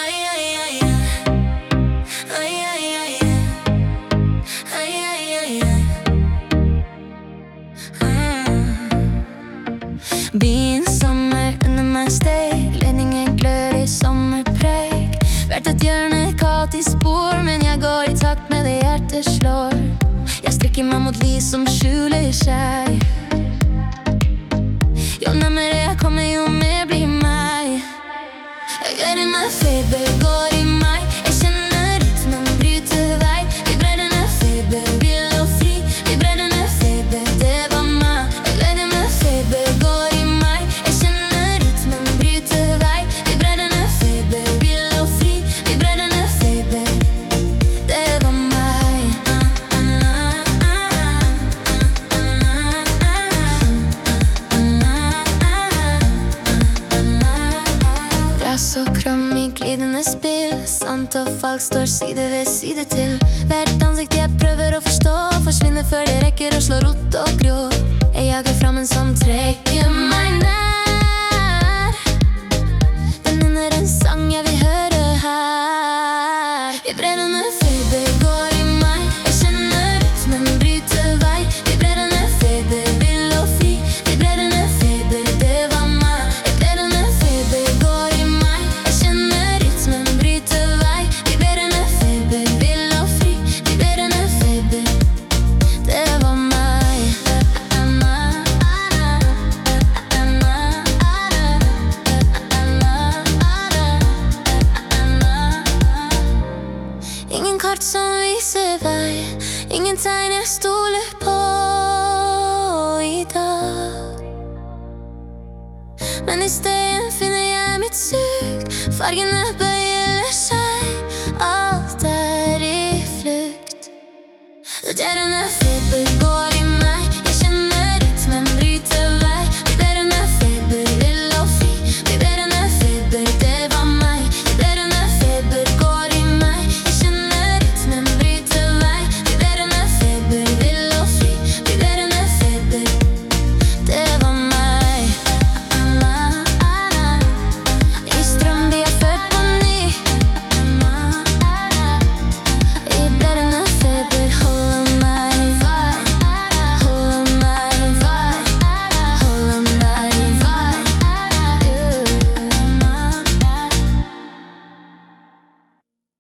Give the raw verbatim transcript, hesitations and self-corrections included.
Byen sommer under meg steg, ledningen glør i sommerpreg. Hvert et hjørne et kaotisk spor, men jeg går i takt med det hjertet slår. Jeg strekker meg mot lys som skjuler seg. Jo nærmere jeg kommer, jo mer blir meg. Jeg går i meg, feber går i meg. Jeg kjenner rytmen bryte vei. Vibrerende feber, vill og fri. Vibrerende feber, det var meg. Jeg går i meg, feber går i meg. Jeg kjenner rytmen bryte vei. Vibrerende feber, vill og fri. Vibrerende feber, det var meg. Glass og kram i glidende spill. Sant og falsk står side ved side til. Hvert ansikt jeg prøver å forstå forsvinner før det rekker å slå rot og grå. Jeg jager flammen som trekker meg nær. Den under en sang jeg vil høre her. Vibrerende feber går i meg. Jeg kjenner rytmen bryte vei. Vibrerende feber, vill og fri. Vibrerende feber, det var meg. Vibrerende feber går i meg. Jeg kjenner rytmen bryte vei. Vibrerende feber, vill og fri. Vibrerende feber, det var meg. Ingen kart som viser vei, ingen tegn jeg stoler på i dag. Men i stedet finner jeg mitt sug. Fargene bøyer seg, alt er i flukt. Det er en